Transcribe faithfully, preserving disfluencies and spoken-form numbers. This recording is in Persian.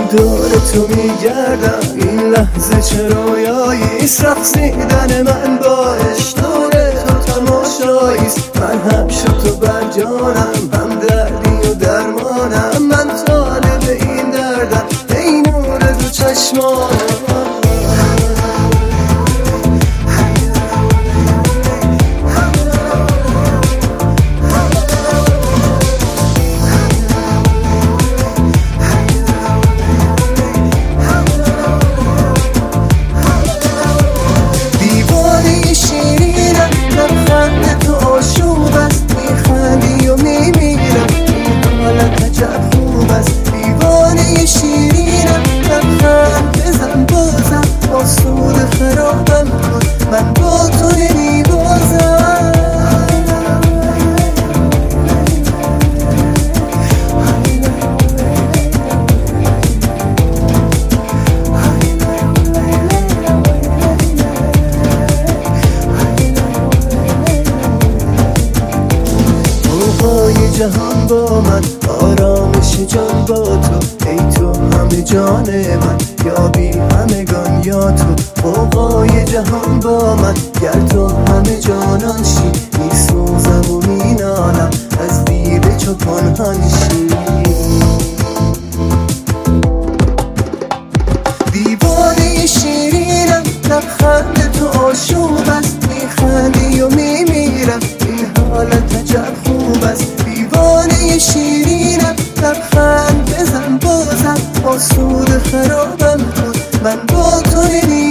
دور تو میگردم، این لحظه چه رویاییست، رقصیدن من با عشق دور تو تماشاییست. من هم شد تو بر جانم، هم دردی و درمانم، من طالب این دردم ای نور دو چشمانم. من با تو نمیبازم، موهای جهان با من، آرامش جان با تو، ای تو همه جان من، یا بی همگان یا تو. موهای جهان با من، گر تو همه جانان شی، میسوزم و مینالم از دیده چو پنهان شی. دیوانه شیرینم، لبخند تو آشوب است، میخندی و میمیرم این حالت عجب خوب است. دیوانه شیرینم، لبخند بزن بازم، آسوده خرابم کن، من با تو نمی